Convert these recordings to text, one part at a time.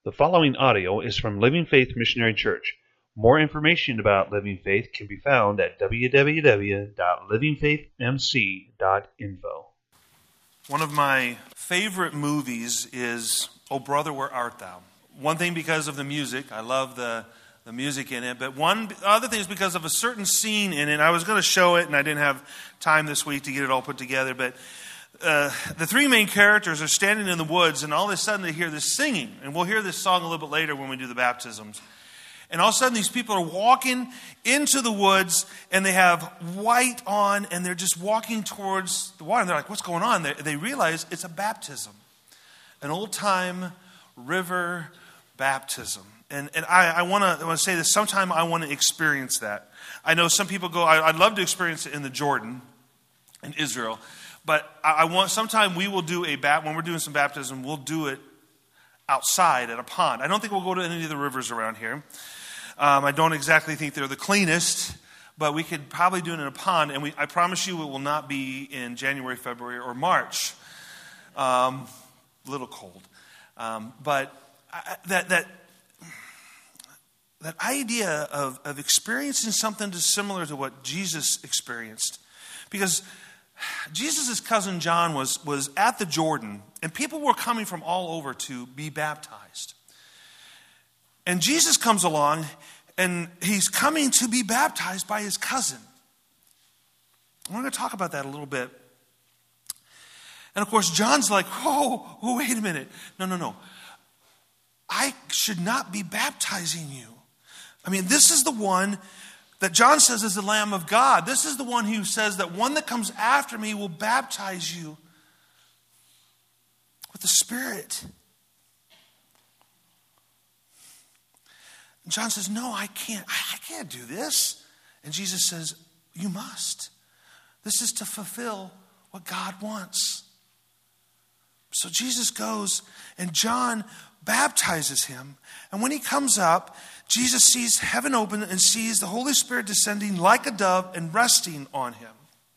The following audio is from Living Faith Missionary Church. More information about Living Faith can be found at www.livingfaithmc.info. One of my favorite movies is Oh Brother, Where Art Thou? One thing because of the music. I love the music in it. But one other thing is because of a certain scene in it. I was going to show it, and I didn't have time this week to get it all put together. But the three main characters are standing in the woods, and all of a sudden they hear this singing. And we'll hear this song a little bit later when we do the baptisms. And all of a sudden these people are walking into the woods, and they have white on, and they're just walking towards the water. And they're like, what's going on? They realize it's a baptism, an old-time river baptism. And I want to say this. Sometime I want to experience that. I know some people go, I'd love to experience it in the Jordan, in Israel. But sometime we will do when we're doing some baptism, we'll do it outside at a pond. I don't think we'll go to any of the rivers around here. I don't exactly think they're the cleanest, but we could probably do it in a pond. And I promise you it will not be in January, February, or March. A little cold. But that idea of experiencing something similar to what Jesus experienced. Because Jesus' cousin John was at the Jordan, and people were coming from all over to be baptized. And Jesus comes along, and he's coming to be baptized by his cousin. We're going to talk about that a little bit. And of course, John's like, oh, wait a minute. No. I should not be baptizing you. I mean, this is the one that John says is the Lamb of God. This is the one who says that one that comes after me will baptize you with the Spirit. And John says, no, I can't do this. And Jesus says, you must. This is to fulfill what God wants. So Jesus goes, and John baptizes him. And when he comes up, Jesus sees heaven open and sees the Holy Spirit descending like a dove and resting on him.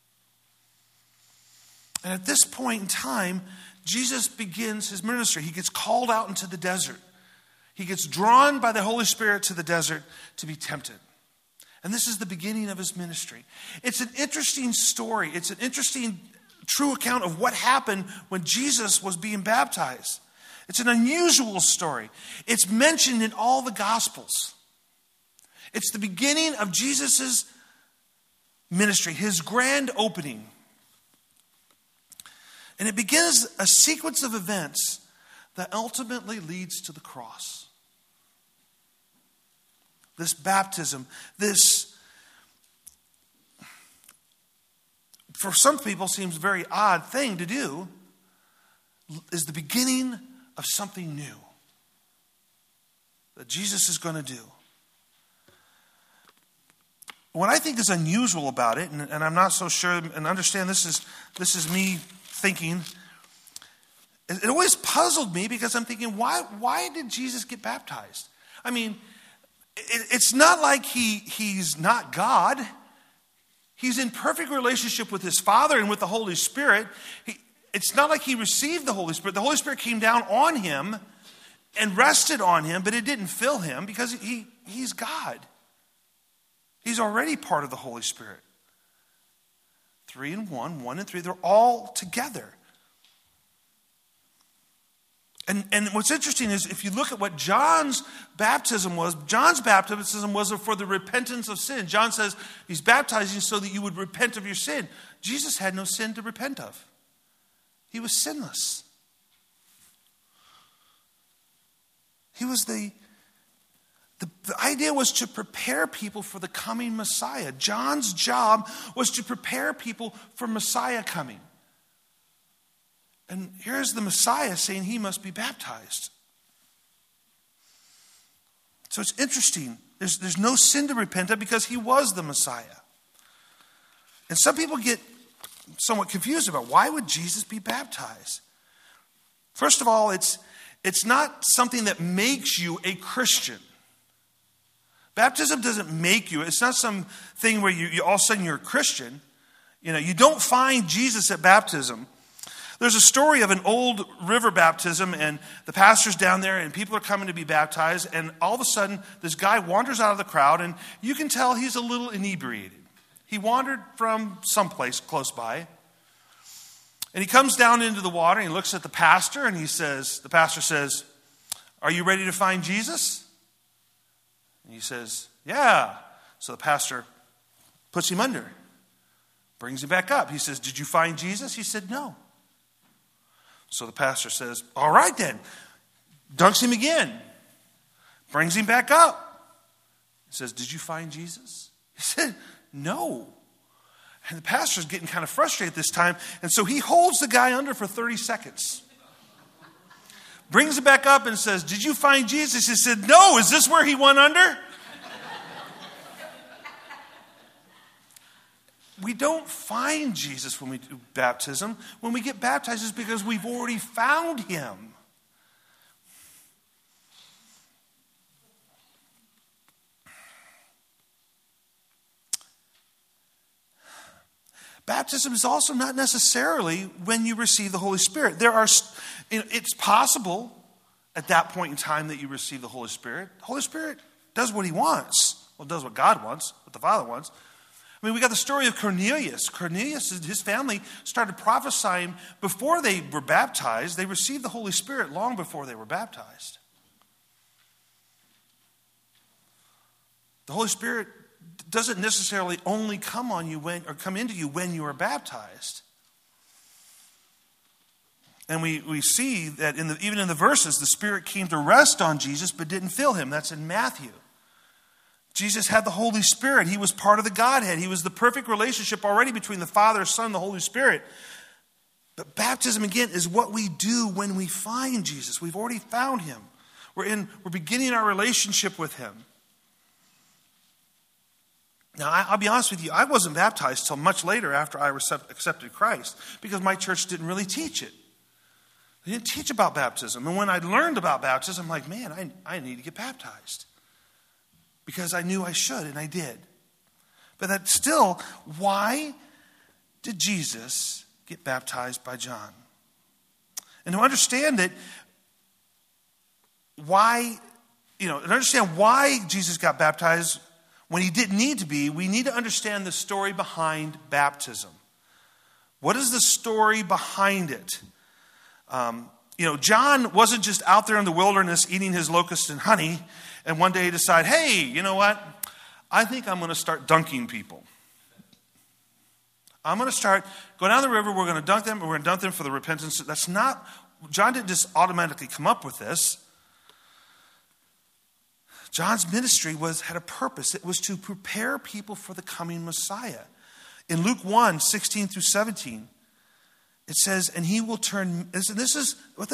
And at this point in time, Jesus begins his ministry. He gets called out into the desert. He gets drawn by the Holy Spirit to the desert to be tempted. And this is the beginning of his ministry. It's an interesting story. It's an interesting, true account of what happened when Jesus was being baptized. It's an unusual story. It's mentioned in all the Gospels. It's the beginning of Jesus' ministry, his grand opening. And it begins a sequence of events that ultimately leads to the cross. This baptism, this, for some people, seems a very odd thing to do, is the beginning of something new that Jesus is going to do. What I think is unusual about it, and I'm not so sure, and understand this is me thinking, it always puzzled me because I'm thinking, why did Jesus get baptized? I mean, it's not like he's not God. He's in perfect relationship with his Father and with the Holy Spirit. It's not like he received the Holy Spirit. The Holy Spirit came down on him and rested on him, but it didn't fill him because he's God. He's already part of the Holy Spirit. 3 in 1, 1 in 3, they're all together. And what's interesting is if you look at what John's baptism was for the repentance of sin. John says he's baptizing so that you would repent of your sin. Jesus had no sin to repent of. He was sinless. He was the idea was to prepare people for the coming Messiah. John's job was to prepare people for Messiah coming. And here's the Messiah saying he must be baptized. So it's interesting. There's no sin to repent of because he was the Messiah. And some people get somewhat confused about why would Jesus be baptized? First of all, it's not something that makes you a Christian. Baptism doesn't make you. It's not some thing where you all of a sudden you're a Christian. You don't find Jesus at baptism. There's a story of an old river baptism, and the pastor's down there, and people are coming to be baptized, and all of a sudden, this guy wanders out of the crowd, and you can tell he's a little inebriated. He wandered from someplace close by, and he comes down into the water, and he looks at the pastor, and the pastor says, "Are you ready to find Jesus?" And he says, "Yeah." So the pastor puts him under, brings him back up. He says, "Did you find Jesus?" He said, "No." So the pastor says, "All right then." Dunks him again. Brings him back up. He says, "Did you find Jesus?" He said, "No." And the pastor's getting kind of frustrated this time. And so he holds the guy under for 30 seconds. Brings him back up and says, "Did you find Jesus?" He said, "No." Is this where he went under? We don't find Jesus when we do baptism. When we get baptized, it's because we've already found him. Baptism is also not necessarily when you receive the Holy Spirit. It's possible at that point in time that you receive the Holy Spirit. The Holy Spirit does what he wants. Well, does what God wants, what the Father wants. I mean, we got the story of Cornelius. Cornelius and his family started prophesying before they were baptized. They received the Holy Spirit long before they were baptized. The Holy Spirit doesn't necessarily only come on you come into you when you are baptized. And we see that even in the verses, the Spirit came to rest on Jesus but didn't fill him. That's in Matthew. Jesus had the Holy Spirit. He was part of the Godhead. He was the perfect relationship already between the Father, Son, and the Holy Spirit. But baptism, again, is what we do when we find Jesus. We've already found him. We're beginning our relationship with him. Now, I'll be honest with you, I wasn't baptized till much later after I accepted Christ because my church didn't really teach it. They didn't teach about baptism. And when I learned about baptism, I'm like, man, I need to get baptized. Because I knew I should, and I did. But that's still, why did Jesus get baptized by John? And to understand it, understand why Jesus got baptized when he didn't need to be, we need to understand the story behind baptism. What is the story behind it? John wasn't just out there in the wilderness eating his locusts and honey, and one day decide, hey, you know what? I think I'm going to start dunking people. I'm going to start, go down the river, we're going to dunk them, and we're going to dunk them for the repentance. John didn't just automatically come up with this. John's ministry had a purpose. It was to prepare people for the coming Messiah. In Luke 1, 16 through 17, it says, and he will turn, this is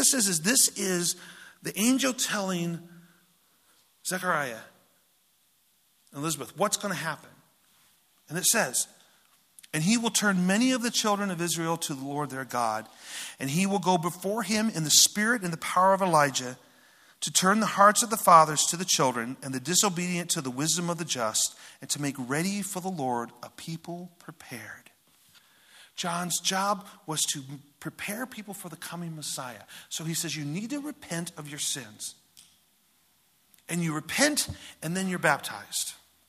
the angel telling Zechariah and Elizabeth what's going to happen. And it says, and he will turn many of the children of Israel to the Lord their God, and he will go before him in the spirit and the power of Elijah to turn the hearts of the fathers to the children and the disobedient to the wisdom of the just, and to make ready for the Lord a people prepared. John's job was to prepare people for the coming Messiah. So he says you need to repent of your sins. And you repent, and then you're baptized.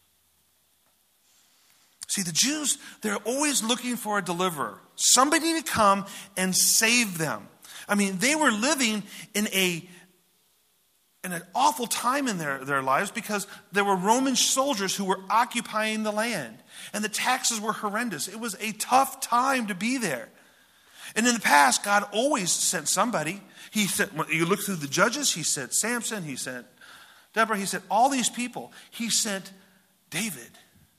See, the Jews, they're always looking for a deliverer. Somebody to come and save them. I mean, they were living in an awful time in their lives because there were Roman soldiers who were occupying the land. And the taxes were horrendous. It was a tough time to be there. And in the past, God always sent somebody. He sent, you look through the judges, he sent Samson, he sent Deborah, he sent all these people. He sent David.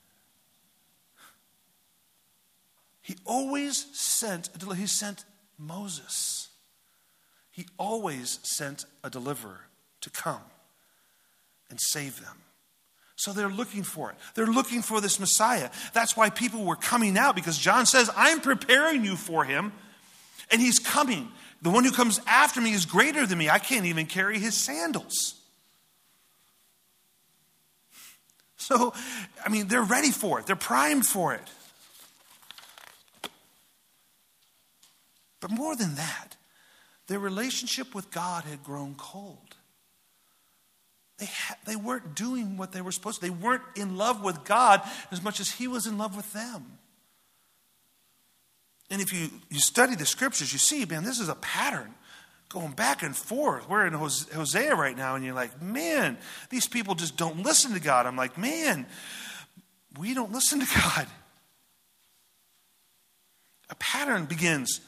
He sent Moses. He always sent a deliverer to come and save them. So they're looking for it. They're looking for this Messiah. That's why people were coming out, because John says, I'm preparing you for him, and he's coming. The one who comes after me is greater than me. I can't even carry his sandals. So, I mean, they're ready for it. They're primed for it. But more than that, their relationship with God had grown cold. They weren't doing what they were supposed to. They weren't in love with God as much as he was in love with them. And if you study the scriptures, you see, man, this is a pattern going back and forth. We're in Hosea right now, and you're like, man, these people just don't listen to God. I'm like, man, we don't listen to God. A pattern begins.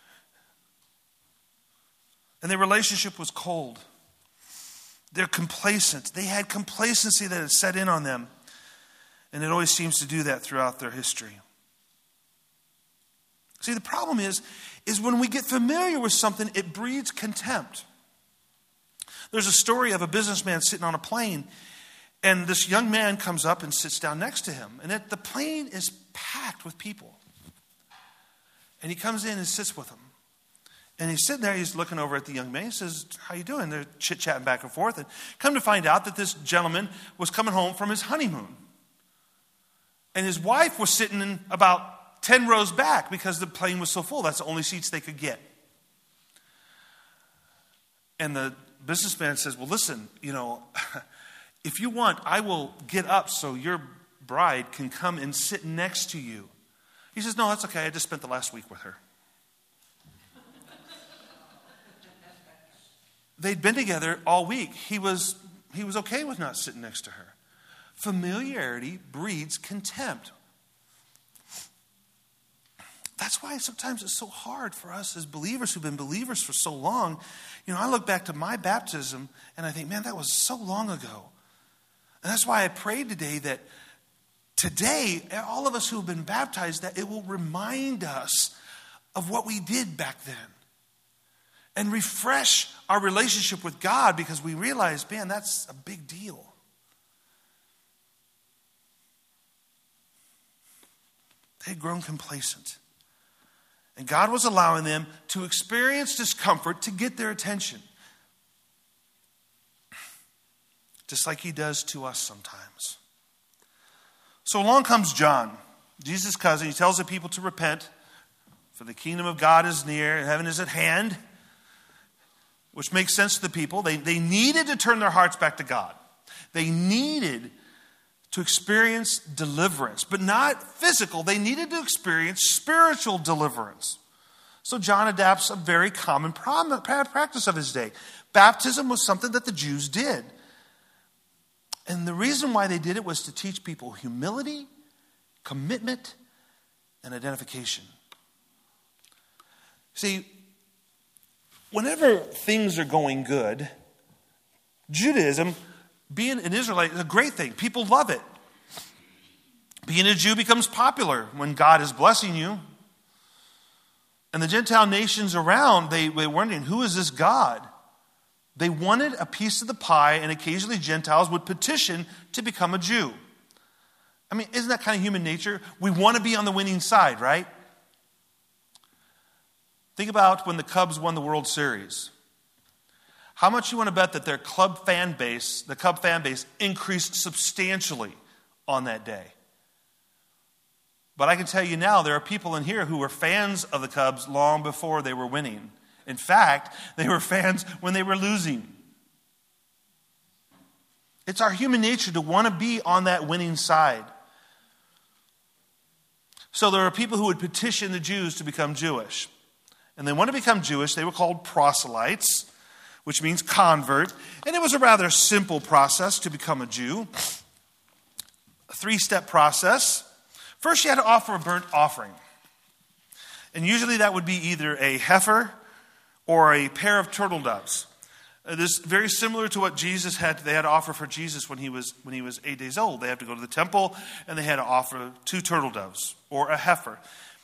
And their relationship was cold. They're complacent. They had complacency that had set in on them. And it always seems to do that throughout their history. See, the problem is when we get familiar with something, it breeds contempt. There's a story of a businessman sitting on a plane, and this young man comes up and sits down next to him. And the plane is packed with people. And he comes in and sits with them. And he's sitting there, he's looking over at the young man. He says, how you doing? They're chit-chatting back and forth. And come to find out that this gentleman was coming home from his honeymoon. And his wife was sitting in about 10 rows back because the plane was so full. That's the only seats they could get. And the businessman says, well, listen, if you want, I will get up so your bride can come and sit next to you. He says, no, that's okay. I just spent the last week with her. They'd been together all week. He was okay with not sitting next to her. Familiarity breeds contempt. That's why sometimes it's so hard for us as believers who've been believers for so long. I look back to my baptism and I think, man, that was so long ago. And that's why I prayed today that today, all of us who have been baptized, that it will remind us of what we did back then. And refresh our relationship with God because we realize, man, that's a big deal. They had grown complacent. And God was allowing them to experience discomfort to get their attention. Just like he does to us sometimes. So along comes John, Jesus' cousin. He tells the people to repent, for the kingdom of God is near, heaven is at hand. Which makes sense to the people. They needed to turn their hearts back to God. They needed to experience deliverance, but not physical. They needed to experience spiritual deliverance. So John adapts a very common practice of his day. Baptism was something that the Jews did. And the reason why they did it was to teach people humility, commitment, and identification. See, whenever things are going good, Judaism, being an Israelite, is a great thing. People love it. Being a Jew becomes popular when God is blessing you. And the Gentile nations around, they were wondering, who is this God? They wanted a piece of the pie, and occasionally Gentiles would petition to become a Jew. I mean, isn't that kind of human nature? We want to be on the winning side, right? Think about when the Cubs won the World Series. How much you want to bet that their club fan base, the Cub fan base, increased substantially on that day? But I can tell you now, there are people in here who were fans of the Cubs long before they were winning. In fact, they were fans when they were losing. It's our human nature to want to be on that winning side. So there are people who would petition the Jews to become Jewish. And they want to become Jewish. They were called proselytes, which means convert. And it was a rather simple process to become a Jew. A 3-step process. First, you had to offer a burnt offering. And usually that would be either a heifer or a pair of turtle doves. This is very similar to what they had to offer for Jesus when he was 8 days old. They had to go to the temple and they had to offer 2 turtle doves or a heifer.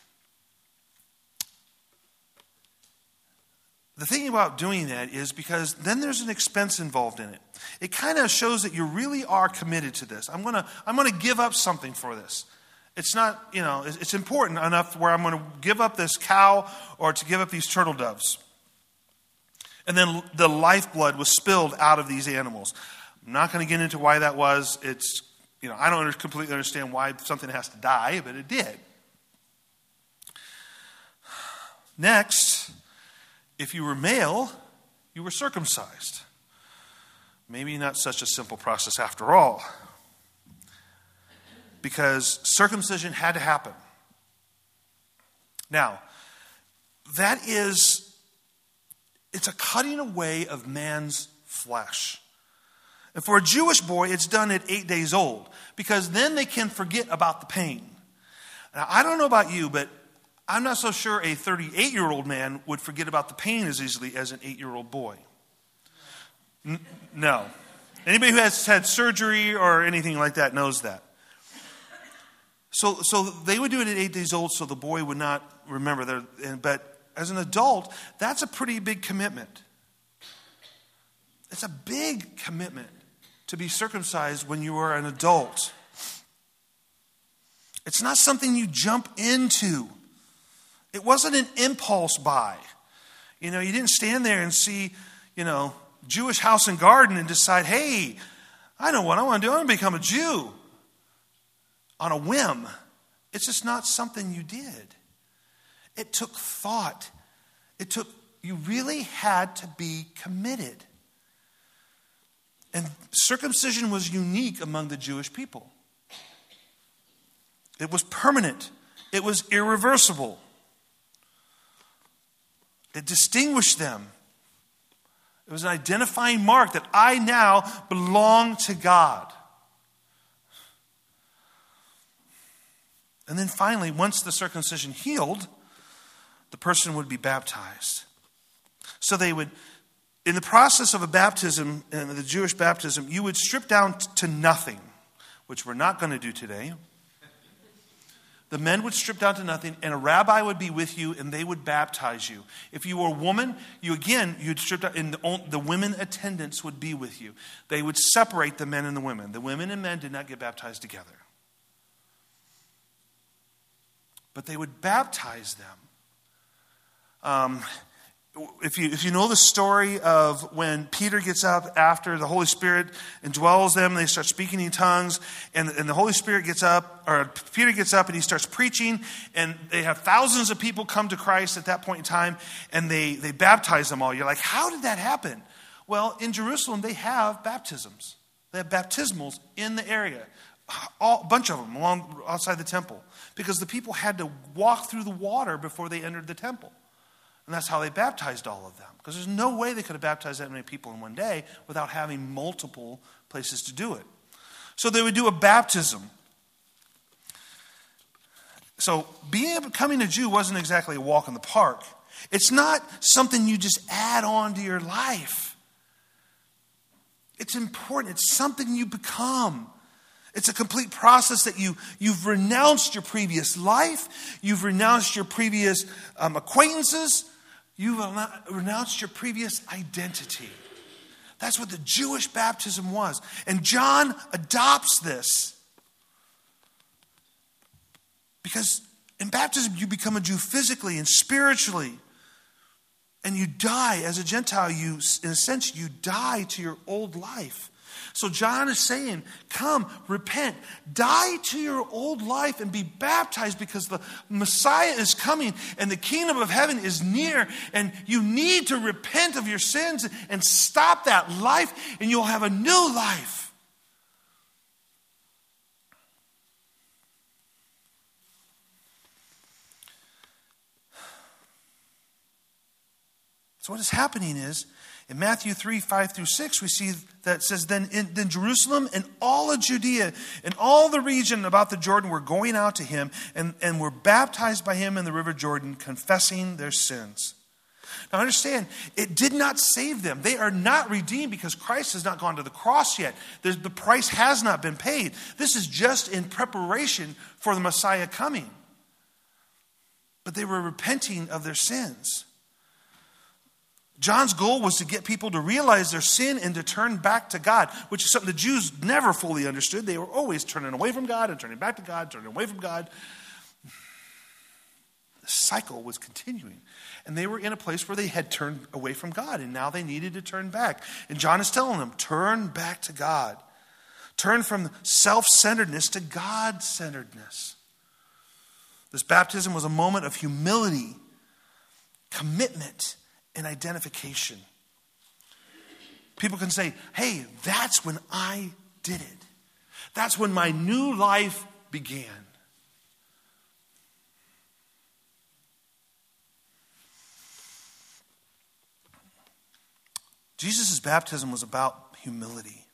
The thing about doing that is because then there's an expense involved in it. It kind of shows that you really are committed to this. I'm gonna give up something for this. It's not, it's important enough where I'm going to give up this cow or to give up these turtle doves. And then the lifeblood was spilled out of these animals. I'm not going to get into why that was. It's, I don't completely understand why something has to die, but it did. Next, if you were male, you were circumcised. Maybe not such a simple process after all, because circumcision had to happen. Now, it's a cutting away of man's flesh. And for a Jewish boy, it's done at 8 days old, because then they can forget about the pain. Now, I don't know about you, but I'm not so sure a 38-year-old man would forget about the pain as easily as an 8-year-old boy. No. Anybody who has had surgery or anything like that knows that. So they would do it at 8 days old so the boy would not remember. But as an adult, that's a pretty big commitment. It's a big commitment to be circumcised when you are an adult. It's not something you jump into. It wasn't an impulse buy. You didn't stand there and see, Jewish House and Garden and decide, hey, I know what I want to do. I want to become a Jew on a whim. It's just not something you did. It took thought. You really had to be committed. And circumcision was unique among the Jewish people. It was permanent. It was irreversible. It distinguished them. It was an identifying mark that I now belong to God. And then finally, once the circumcision healed, the person would be baptized. So they would, in the process of a baptism, the Jewish baptism, you would strip down to nothing, which we're not going to do today. The men would strip down to nothing, and a rabbi would be with you, and they would baptize you. If you were a woman, you'd strip down, and the women attendants would be with you. They would separate the men and the women. The women and men did not get baptized together. But they would baptize them. If you know the story of when Peter gets up after the Holy Spirit indwells them, they start speaking in tongues, and the Holy Spirit gets up, or Peter gets up and he starts preaching, and they have thousands of people come to Christ at that point in time, and they baptize them all. You're like, how did that happen? Well, in Jerusalem, they have baptisms. They have baptismals in the area. A bunch of them along outside the temple, because the people had to walk through the water before they entered the temple. And that's how they baptized all of them. Because there's no way they could have baptized that many people in one day without having multiple places to do it. So they would do a baptism. So becoming a Jew wasn't exactly a walk in the park. It's not something you just add on to your life. It's important. It's something you become. It's a complete process that you've renounced your previous life. You've renounced your previous acquaintances. You've renounced your previous identity. That's what the Jewish baptism was. And John adopts this. Because in baptism, you become a Jew physically and spiritually. And you die as a Gentile. In a sense, you die to your old life. So John is saying, come, repent, die to your old life and be baptized, because the Messiah is coming and the kingdom of heaven is near, and you need to repent of your sins and stop that life, and you'll have a new life. So what is happening is, in Matthew 3, 5 through 6, we see that it says, Then Jerusalem and all of Judea and all the region about the Jordan were going out to him and were baptized by him in the river Jordan, confessing their sins. Now understand, it did not save them. They are not redeemed because Christ has not gone to the cross yet. The price has not been paid. This is just in preparation for the Messiah coming. But they were repenting of their sins. John's goal was to get people to realize their sin and to turn back to God, which is something the Jews never fully understood. They were always turning away from God and turning back to God, turning away from God. The cycle was continuing. And they were in a place where they had turned away from God, and now they needed to turn back. And John is telling them, turn back to God. Turn from self-centeredness to God-centeredness. This baptism was a moment of humility commitment, and identification. People can say, hey, that's when I did it. That's when my new life began. Jesus' baptism was about humility.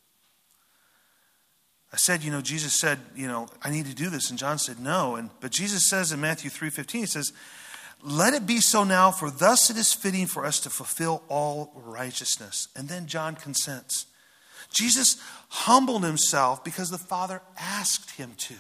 I said, Jesus said, I need to do this. And John said, no. But Jesus says in Matthew 3:15, he says, let it be so now, for thus it is fitting for us to fulfill all righteousness. And then John consents. Jesus humbled himself because the Father asked him to.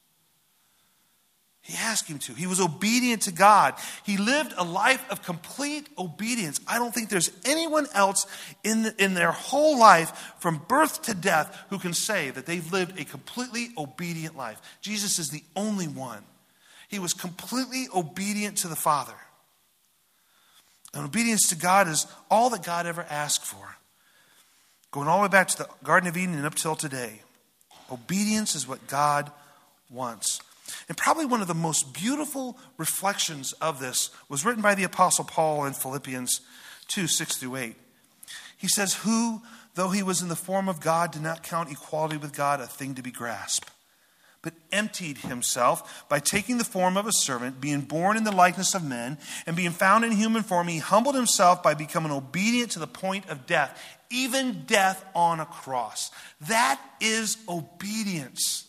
He asked him to. He was obedient to God. He lived a life of complete obedience. I don't think there's anyone else in their whole life, from birth to death, who can say that they've lived a completely obedient life. Jesus is the only one. He was completely obedient to the Father. And obedience to God is all that God ever asked for. Going all the way back to the Garden of Eden and up till today, obedience is what God wants. And probably one of the most beautiful reflections of this was written by the Apostle Paul in Philippians 2:6-8. He says, who, though he was in the form of God, did not count equality with God a thing to be grasped, but emptied himself by taking the form of a servant, being born in the likeness of men, and being found in human form, he humbled himself by becoming obedient to the point of death, even death on a cross. That is obedience.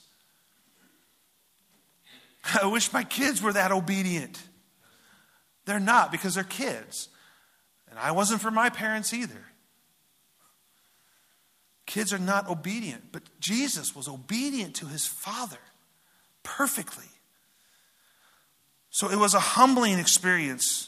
I wish my kids were that obedient. They're not, because they're kids. And I wasn't for my parents either. Kids are not obedient, but Jesus was obedient to his Father perfectly. So it was a humbling experience.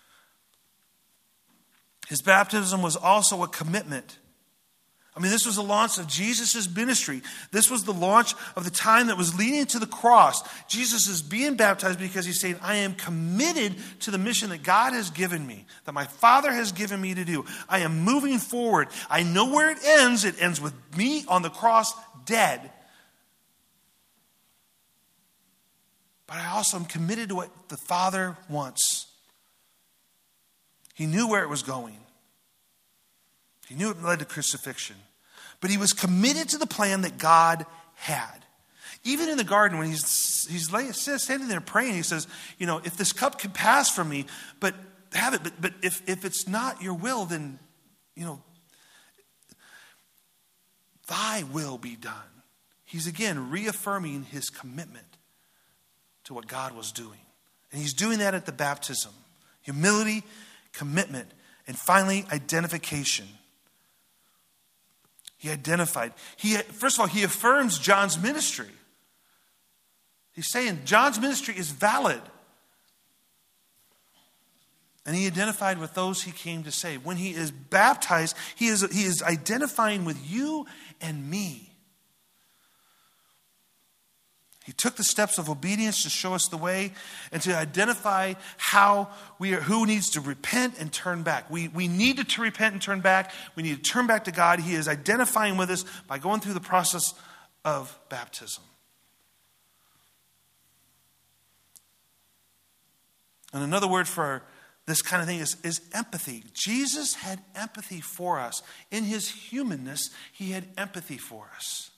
His baptism was also a commitment. This was the launch of Jesus' ministry. This was the launch of the time that was leading to the cross. Jesus is being baptized because he's saying, I am committed to the mission that God has given me, that my Father has given me to do. I am moving forward. I know where it ends. It ends with me on the cross, dead. But I also am committed to what the Father wants. He knew where it was going. He knew it led to crucifixion. But he was committed to the plan that God had. Even in the garden, when he's standing there praying, he says, if this cup can pass from me, but have it. But if it's not your will, then, thy will be done. He's again reaffirming his commitment to what God was doing. And he's doing that at the baptism. Humility, commitment, and finally, identification. He identified. First of all, he affirms John's ministry. He's saying John's ministry is valid. And he identified with those he came to save. When he is baptized, he is identifying with you and me. He took the steps of obedience to show us the way and to identify who needs to repent and turn back. We needed to repent and turn back. We need to turn back to God. He is identifying with us by going through the process of baptism. And another word for this kind of thing is empathy. Jesus had empathy for us. In his humanness, he had empathy for us.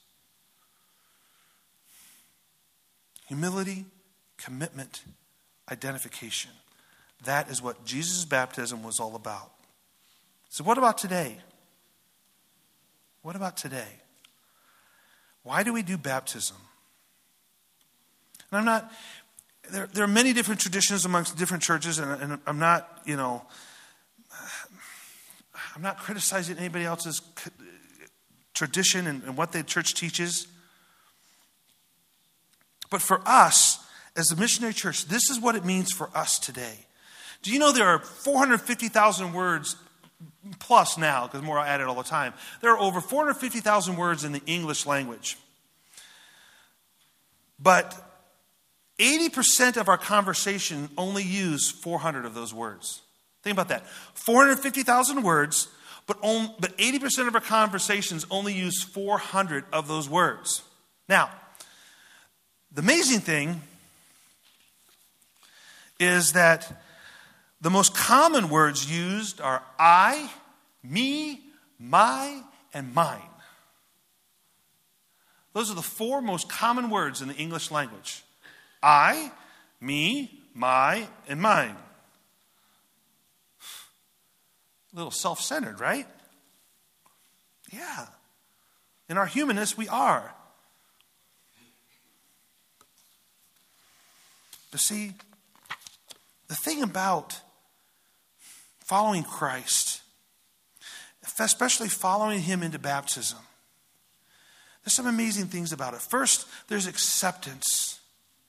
Humility, commitment, identification. That is what Jesus' baptism was all about. So what about today? What about today? Why do we do baptism? And there are many different traditions amongst different churches, and I'm not, I'm not criticizing anybody else's tradition and what the church teaches. But for us, as a missionary church, this is what it means for us today. Do you know there are 450,000 words plus now, because more are added all the time. There are over 450,000 words in the English language. But 80% of our conversation only use 400 of those words. Think about that. 450,000 words, but 80% of our conversations only use 400 of those words. Now, the amazing thing is that The most common words used are I, me, my, and mine. Those are the 4 most common words in the English language. I, me, my, and mine. A little self-centered, right? Yeah. In our humanness, we are. But see, the thing about following Christ, especially following him into baptism, there's some amazing things about it. First, there's acceptance.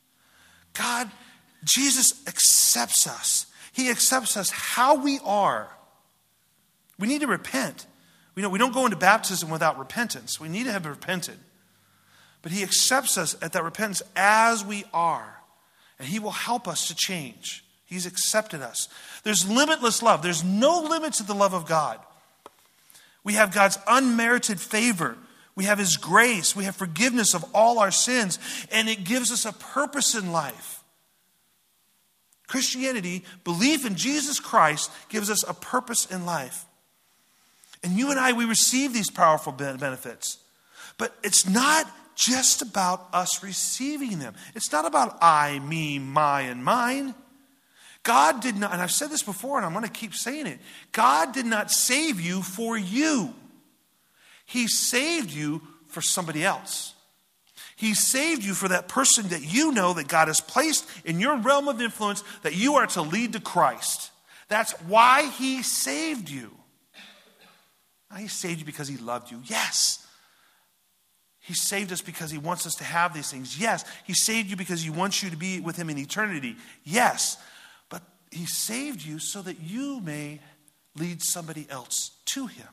Jesus accepts us. He accepts us how we are. We need to repent. We don't go into baptism without repentance. We need to have repented. But he accepts us at that repentance as we are. And he will help us to change. He's accepted us. There's limitless love. There's no limit to the love of God. We have God's unmerited favor. We have his grace. We have forgiveness of all our sins. And it gives us a purpose in life. Christianity, belief in Jesus Christ, gives us a purpose in life. And you and I, we receive these powerful benefits. But it's not just about us receiving them. It's not about I, me, my, and mine. God did not, and I've said this before and I'm going to keep saying it. God did not save you for you. He saved you for somebody else. He saved you for that person that you know that God has placed in your realm of influence that you are to lead to Christ. That's why he saved you. Now, he saved you because he loved you. Yes. He saved us because he wants us to have these things. Yes. He saved you because he wants you to be with him in eternity. Yes. But he saved you so that you may lead somebody else to him.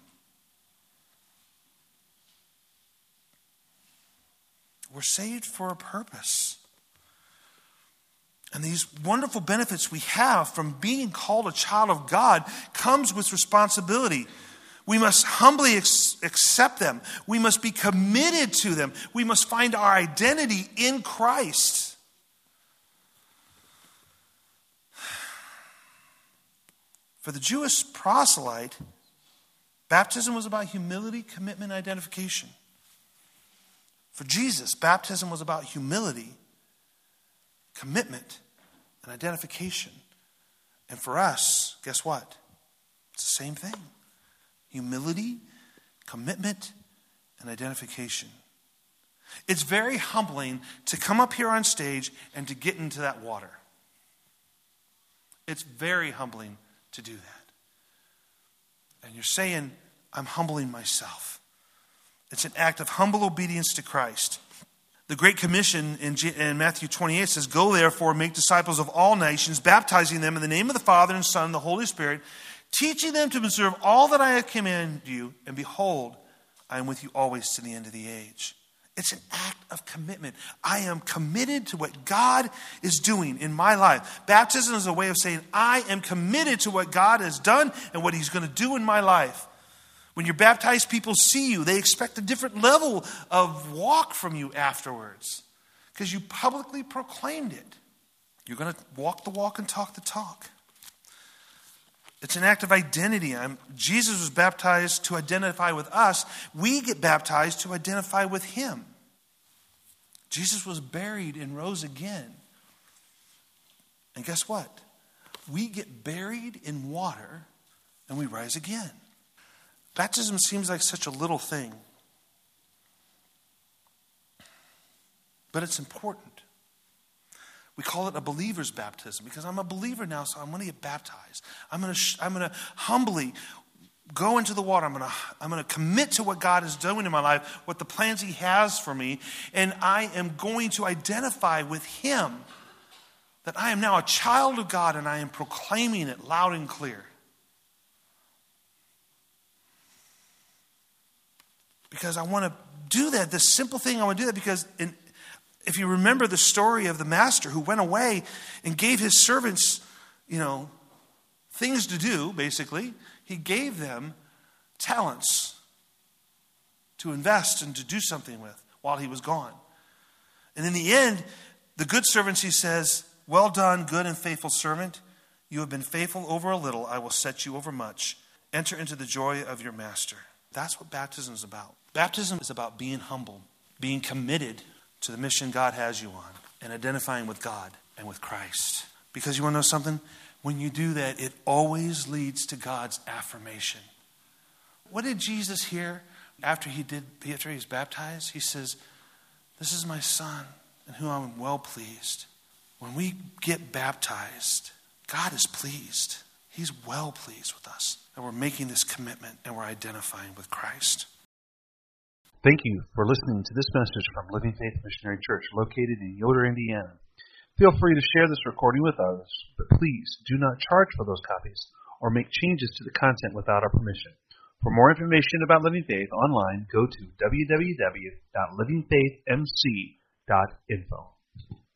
We're saved for a purpose. And these wonderful benefits we have from being called a child of God comes with responsibility. We must humbly accept them. We must be committed to them. We must find our identity in Christ. For the Jewish proselyte, baptism was about humility, commitment, and identification. For Jesus, baptism was about humility, commitment, and identification. And for us, guess what? It's the same thing. Humility, commitment, and identification. It's very humbling to come up here on stage and to get into that water. It's very humbling to do that. And you're saying, I'm humbling myself. It's an act of humble obedience to Christ. The Great Commission in Matthew 28 says, "Go therefore, make disciples of all nations, baptizing them in the name of the Father and Son and the Holy Spirit, teaching them to observe all that I have commanded you, and behold, I am with you always to the end of the age." It's an act of commitment. I am committed to what God is doing in my life. Baptism is a way of saying, I am committed to what God has done and what he's going to do in my life. When you're baptized, people see you. They expect a different level of walk from you afterwards because you publicly proclaimed it. You're going to walk the walk and talk the talk. It's an act of identity. Jesus was baptized to identify with us. We get baptized to identify with him. Jesus was buried and rose again. And guess what? We get buried in water and we rise again. Baptism seems like such a little thing. But it's important. We call it a believer's baptism because I'm a believer now, so I'm going to get baptized. I'm going to humbly go into the water. I'm going to commit to what God is doing in my life, what the plans he has for me, and I am going to identify with him that I am now a child of God and I am proclaiming it loud and clear. Because I want to do that, this simple thing, I want to do that because if you remember the story of the master who went away and gave his servants, things to do, basically, he gave them talents to invest and to do something with while he was gone. And in the end, the good servants, he says, "Well done, good and faithful servant. You have been faithful over a little, I will set you over much. Enter into the joy of your master. That's what baptism is about. Baptism is about being humble, being committed to the mission God has you on, and identifying with God and with Christ. Because you want to know something? When you do that, it always leads to God's affirmation. What did Jesus hear after he was baptized? He says, "This is my son in whom I'm well pleased." When we get baptized, God is pleased. He's well pleased with us. And we're making this commitment and we're identifying with Christ. Thank you for listening to this message from Living Faith Missionary Church located in Yoder, Indiana. Feel free to share this recording with others, but please do not charge for those copies or make changes to the content without our permission. For more information about Living Faith online, go to www.livingfaithmc.info.